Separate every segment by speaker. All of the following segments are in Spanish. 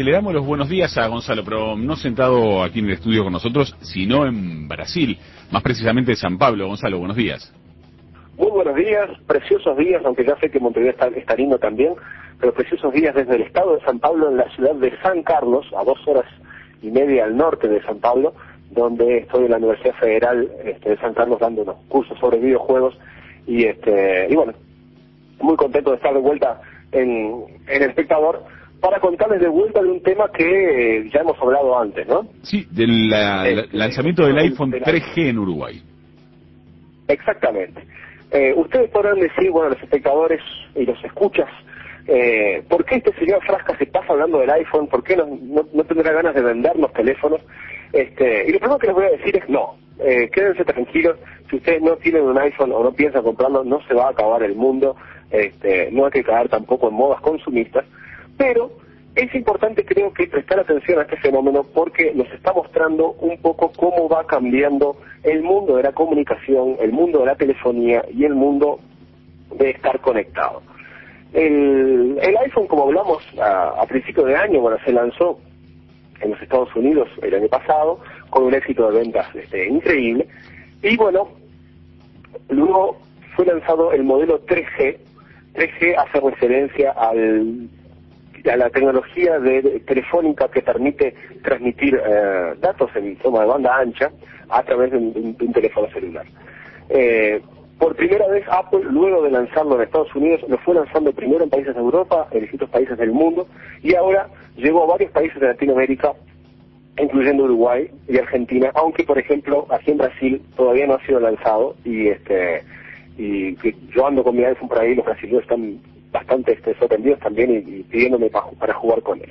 Speaker 1: le damos los buenos días a Gonzalo, pero no sentado aquí en el estudio con nosotros, sino en Brasil, más precisamente en San Pablo. Gonzalo, buenos días.
Speaker 2: Muy buenos días, preciosos días, aunque ya sé que Montevideo está lindo también, pero preciosos días desde el estado de San Pablo, en la ciudad de San Carlos, a 2 horas y media al norte de San Pablo, donde estoy en la Universidad Federal de San Carlos dando unos cursos sobre videojuegos y bueno, muy contento de estar de vuelta en El Espectador para contarles de vuelta de un tema que ya hemos hablado antes, ¿no?
Speaker 1: Sí, del lanzamiento del iPhone 3G en Uruguay.
Speaker 2: Exactamente. Ustedes podrán decir, bueno, los espectadores y los escuchas, ¿por qué este señor Frasca se pasa hablando del iPhone? ¿Por qué no tendrá ganas de vendernos teléfonos? Y lo primero que les voy a decir es no. Quédense tranquilos, si ustedes no tienen un iPhone o no piensan comprarlo, no se va a acabar el mundo, no hay que caer tampoco en modas consumistas, pero es importante, creo que, prestar atención a este fenómeno porque nos está mostrando un poco cómo va cambiando el mundo de la comunicación, el mundo de la telefonía y el mundo de estar conectado. El iPhone, como hablamos a principios de año, bueno, se lanzó en los Estados Unidos el año pasado con un éxito de ventas increíble, y bueno, luego fue lanzado el modelo 3G. 3G hace referencia a la tecnología telefónica que permite transmitir datos en forma de banda ancha a través de un teléfono celular. Por primera vez Apple, luego de lanzarlo en Estados Unidos, lo fue lanzando primero en países de Europa, en distintos países del mundo, y ahora llegó a varios países de Latinoamérica, incluyendo Uruguay y Argentina, aunque por ejemplo aquí en Brasil todavía no ha sido lanzado, y que yo ando con mi iPhone por ahí, los brasileños están bastante sorprendidos también y pidiéndome para jugar con él.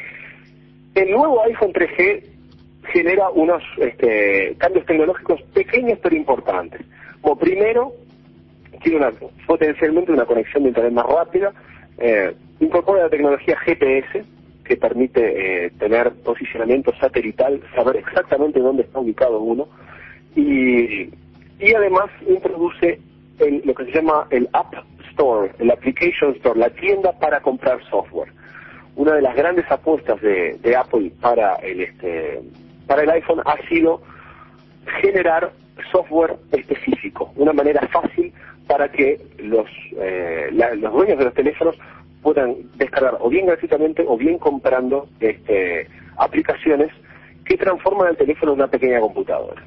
Speaker 2: El nuevo iPhone 3G genera unos cambios tecnológicos pequeños pero importantes. Como primero, tiene potencialmente una conexión de internet más rápida, incorpora la tecnología GPS, que permite tener posicionamiento satelital, saber exactamente dónde está ubicado uno, y además introduce lo que se llama el App Store, el Application Store, la tienda para comprar software. Una de las grandes apuestas de Apple para el iPhone ha sido generar software específico, una manera fácil para que los dueños de los teléfonos puedan descargar o bien gratuitamente o bien comprando aplicaciones que transforman el teléfono en una pequeña computadora.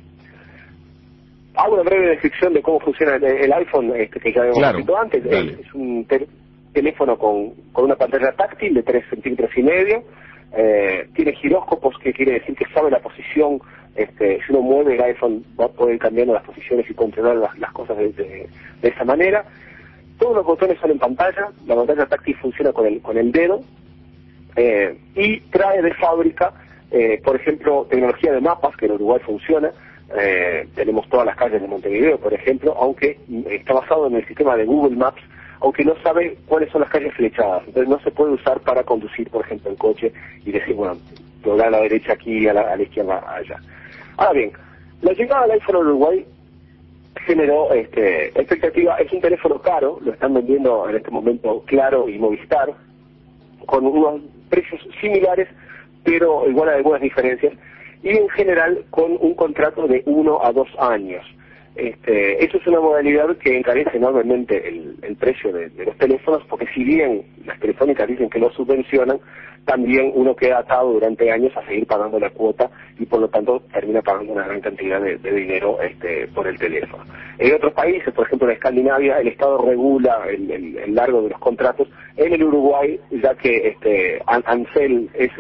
Speaker 2: Hago una breve descripción de cómo funciona el iPhone, que ya habíamos visto antes. Es un teléfono con una pantalla táctil de 3 centímetros y medio, tiene giróscopos, que quiere decir que sabe la posición. Si uno mueve el iPhone va a poder ir cambiando las posiciones y controlar las cosas de esa manera. Todos los botones son en pantalla, la pantalla táctil funciona con el dedo, y trae de fábrica, por ejemplo, tecnología de mapas, que en Uruguay funciona. Tenemos todas las calles de Montevideo, por ejemplo, aunque está basado en el sistema de Google Maps, aunque no sabe cuáles son las calles flechadas, entonces no se puede usar para conducir, por ejemplo, el coche y decir, bueno, doblar a la derecha aquí, a la izquierda allá. Ahora bien, la llegada del iPhone a Uruguay generó expectativa. Es un teléfono caro, lo están vendiendo en este momento Claro y Movistar, con unos precios similares, pero igual hay algunas diferencias, y en general con un contrato de 1 a 2 años. Eso es una modalidad que encarece enormemente el precio de los teléfonos, porque si bien las telefónicas dicen que lo subvencionan, también uno queda atado durante años a seguir pagando la cuota y por lo tanto termina pagando una gran cantidad de dinero por el teléfono. En otros países, por ejemplo en Escandinavia, el Estado regula el largo de los contratos. En el Uruguay, ya que Ansel es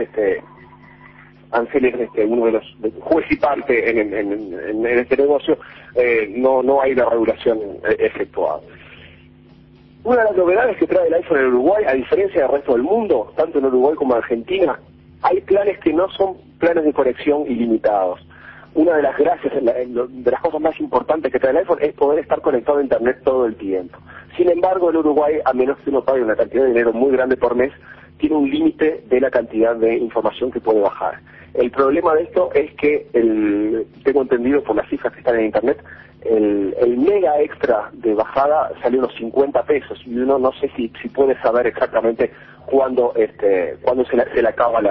Speaker 2: uno de los juez y parte en este negocio, no hay la regulación efectuada. Una de las novedades que trae el iPhone en Uruguay, a diferencia del resto del mundo, tanto en Uruguay como en Argentina, hay planes que no son planes de conexión ilimitados. Una de las gracias, de las cosas más importantes que trae el iPhone es poder estar conectado a Internet todo el tiempo. Sin embargo, en Uruguay, a menos que uno pague una cantidad de dinero muy grande por mes, tiene un límite de la cantidad de información que puede bajar. El problema de esto es que, tengo entendido por las cifras que están en Internet, el mega extra de bajada sale unos 50 pesos y uno no sé si puede saber exactamente cuándo se le acaba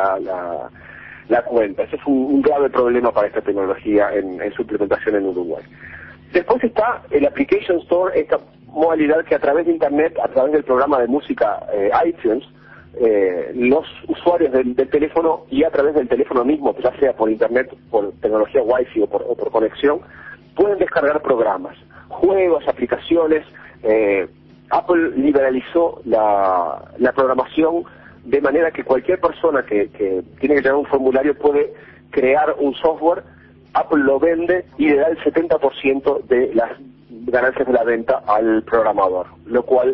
Speaker 2: la cuenta. Ese es un grave problema para esta tecnología en su implementación en Uruguay. Después está el Application Store, esta modalidad que a través de Internet, a través del programa de música iTunes, los usuarios del teléfono y a través del teléfono mismo, ya sea por Internet, por tecnología Wi-Fi o por conexión, pueden descargar programas, juegos, aplicaciones. Apple liberalizó la programación de manera que cualquier persona que tiene que llenar un formulario puede crear un software. Apple lo vende y le da el 70% de las ganancias de la venta al programador, lo cual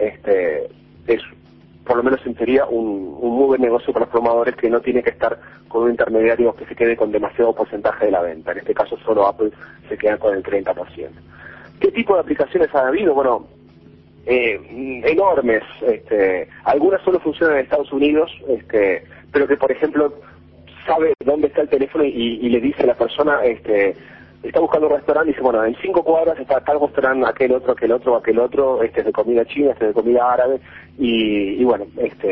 Speaker 2: es, por lo menos en teoría, un muy buen negocio para los programadores, que no tiene que estar con un intermediario que se quede con demasiado porcentaje de la venta. En este caso solo Apple se queda con el 30%. ¿Qué tipo de aplicaciones ha habido? Bueno, enormes. Algunas solo funcionan en Estados Unidos, pero que, por ejemplo, sabe dónde está el teléfono y le dice a la persona, está buscando un restaurante y dice, bueno, en 5 cuadras está tal restaurante, aquel otro, este es de comida china, este es de comida árabe, y bueno,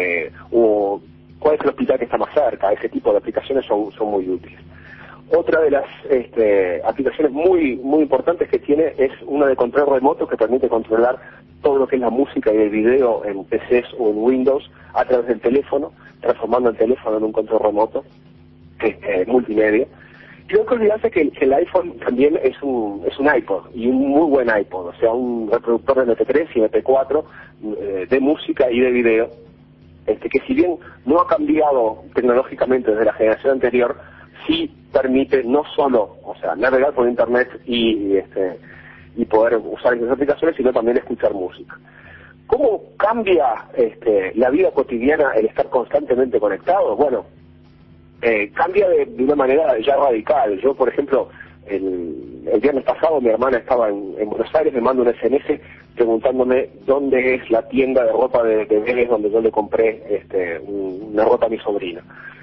Speaker 2: o cuál es el hospital que está más cerca. Ese tipo de aplicaciones son muy útiles. Otra de las aplicaciones muy importantes que tiene es una de control remoto, que permite controlar todo lo que es la música y el video en PCs o en Windows a través del teléfono, transformando el teléfono en un control remoto multimedia. Creo que olvidarse que el iPhone también es un iPod, y un muy buen iPod, o sea, un reproductor de MP3 y MP4 de música y de video, que si bien no ha cambiado tecnológicamente desde la generación anterior, sí permite no solo, o sea, navegar por Internet y poder usar esas aplicaciones, sino también escuchar música. ¿Cómo cambia la vida cotidiana el estar constantemente conectado? Bueno, cambia de una manera ya radical. Yo, por ejemplo, el viernes pasado mi hermana estaba en Buenos Aires, me manda un SMS preguntándome dónde es la tienda de ropa de bebés donde yo le compré una ropa a mi sobrina.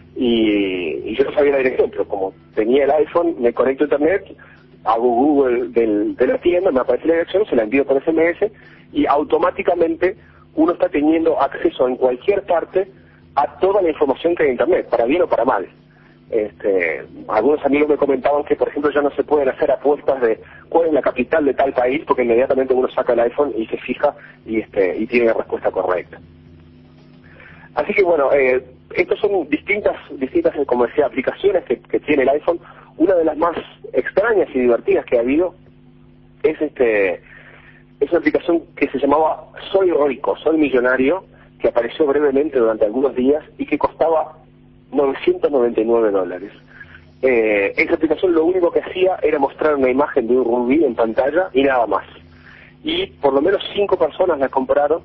Speaker 2: Y yo no sabía la dirección, pero como tenía el iPhone, me conecto a Internet, hago Google de la tienda, me aparece la dirección, se la envío por SMS y automáticamente uno está teniendo acceso en cualquier parte a toda la información que hay en Internet, para bien o para mal. Algunos amigos me comentaban que, por ejemplo, ya no se pueden hacer apuestas de cuál es la capital de tal país, porque inmediatamente uno saca el iPhone y se fija y tiene la respuesta correcta. Así que bueno, estas son distintas, como decía, aplicaciones que tiene el iPhone. Una de las más extrañas y divertidas que ha habido es una aplicación que se llamaba Soy Rico, Soy Millonario, que apareció brevemente durante algunos días y que costaba $999. Esa aplicación lo único que hacía era mostrar una imagen de un rubí en pantalla y nada más. Y por lo menos 5 personas la compraron,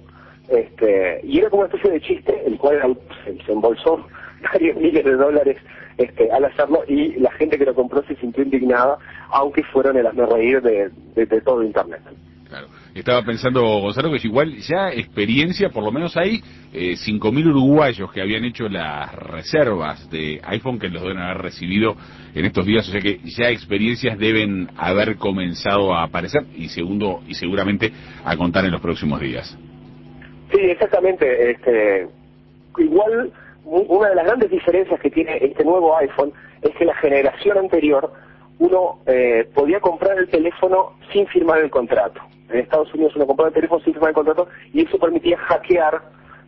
Speaker 2: y era como una especie de chiste, el cual se embolsó varios miles de dólares al hacerlo, y la gente que lo compró se sintió indignada, aunque fueron el hazmerreír de todo Internet.
Speaker 1: Claro. Estaba pensando, Gonzalo, que igual ya experiencia, por lo menos hay 5.000 uruguayos que habían hecho las reservas de iPhone, que los deben haber recibido en estos días, o sea que ya experiencias deben haber comenzado a aparecer y seguramente a contar en los próximos días.
Speaker 2: Sí, exactamente. Igual, una de las grandes diferencias que tiene este nuevo iPhone es que la generación anterior uno podía comprar el teléfono sin firmar el contrato. En Estados Unidos uno compraba el teléfono sin firmar el contrato y eso permitía hackear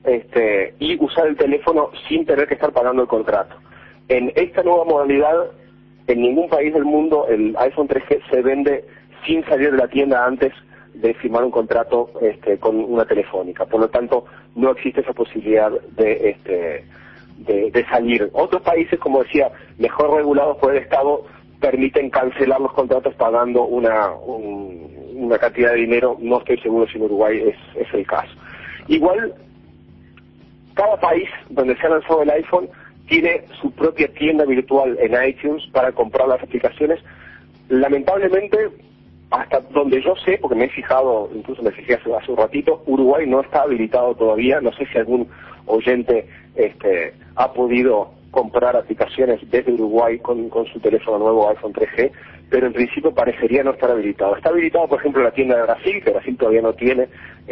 Speaker 2: y usar el teléfono sin tener que estar pagando el contrato. En esta nueva modalidad, en ningún país del mundo el iPhone 3G se vende sin salir de la tienda antes de firmar un contrato con una telefónica. Por lo tanto, no existe esa posibilidad de salir. Otros países, como decía, mejor regulados por el Estado, permiten cancelar los contratos pagando una cantidad de dinero. No estoy seguro si en Uruguay es el caso. Igual, cada país donde se ha lanzado el iPhone tiene su propia tienda virtual en iTunes para comprar las aplicaciones. Lamentablemente, hasta donde yo sé, porque me he fijado, incluso me fijé hace un ratito, Uruguay no está habilitado todavía. No sé si algún oyente ha podido comprar aplicaciones desde Uruguay con su teléfono nuevo iPhone 3G, pero en principio parecería no estar habilitado. Está habilitado, por ejemplo, la tienda de Brasil, que Brasil todavía no tiene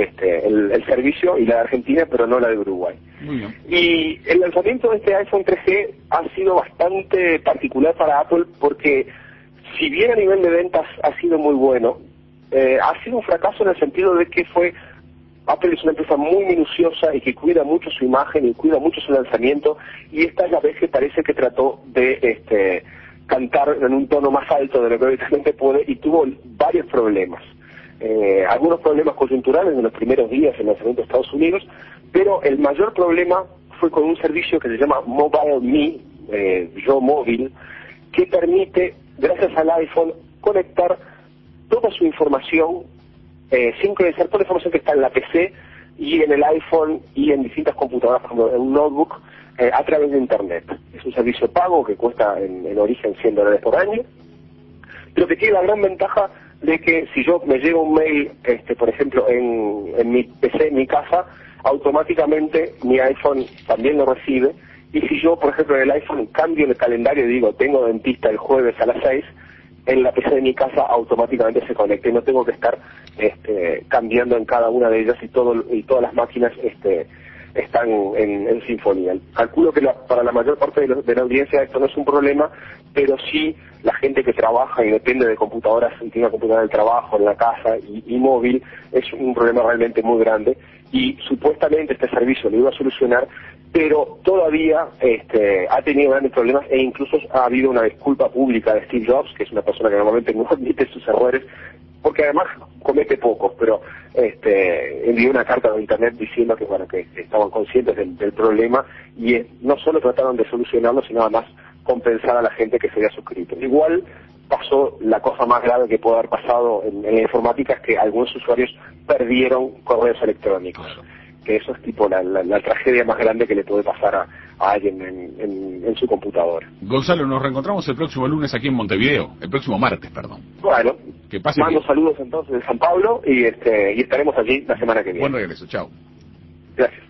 Speaker 2: el servicio, y la de Argentina, pero no la de Uruguay.
Speaker 1: Muy bien.
Speaker 2: Y el lanzamiento de este iPhone 3G ha sido bastante particular para Apple porque, si bien a nivel de ventas ha sido muy bueno, ha sido un fracaso en el sentido de que Apple es una empresa muy minuciosa y que cuida mucho su imagen y cuida mucho su lanzamiento, y esta es la vez que parece que trató de cantar en un tono más alto de lo que habitualmente puede, y tuvo varios problemas. Algunos problemas coyunturales en los primeros días del lanzamiento de Estados Unidos, pero el mayor problema fue con un servicio que se llama Mobile Me, Yo Móvil, que permite, gracias al iPhone, conectar toda su información, sincronizar toda la información que está en la PC y en el iPhone y en distintas computadoras, por ejemplo en un notebook, a través de Internet. Es un servicio pago que cuesta en origen $100 por año, pero que tiene la gran ventaja de que si yo me llega un mail, por ejemplo, en mi PC, en mi casa, automáticamente mi iPhone también lo recibe, y si yo, por ejemplo, en el iPhone cambio el calendario y digo, tengo dentista el jueves a las 6, en la PC de mi casa automáticamente se conecta y no tengo que estar cambiando en cada una de ellas, y todas las máquinas están en sinfonía. Calculo que para la mayor parte de la audiencia esto no es un problema, pero sí la gente que trabaja y depende de computadoras, y tiene una computadora del trabajo en la casa y móvil, es un problema realmente muy grande, y supuestamente este servicio lo iba a solucionar, pero todavía ha tenido grandes problemas, e incluso ha habido una disculpa pública de Steve Jobs, que es una persona que normalmente no admite sus errores, porque además comete pocos, pero envió una carta de internet diciendo que estaban conscientes del problema, y no solo trataron de solucionarlo, sino además compensar a la gente que se había suscrito. Igual pasó la cosa más grave que puede haber pasado en la informática, es que algunos usuarios perdieron correos electrónicos. Claro. Que eso es tipo la tragedia más grande que le puede pasar a alguien en su computadora.
Speaker 1: Gonzalo, nos reencontramos el próximo lunes aquí en Montevideo, el próximo martes, perdón.
Speaker 2: Bueno,
Speaker 1: que pase
Speaker 2: mando
Speaker 1: bien.
Speaker 2: saludos entonces de San Pablo, y estaremos allí la semana que viene.
Speaker 1: Buen regreso, chao.
Speaker 2: Gracias.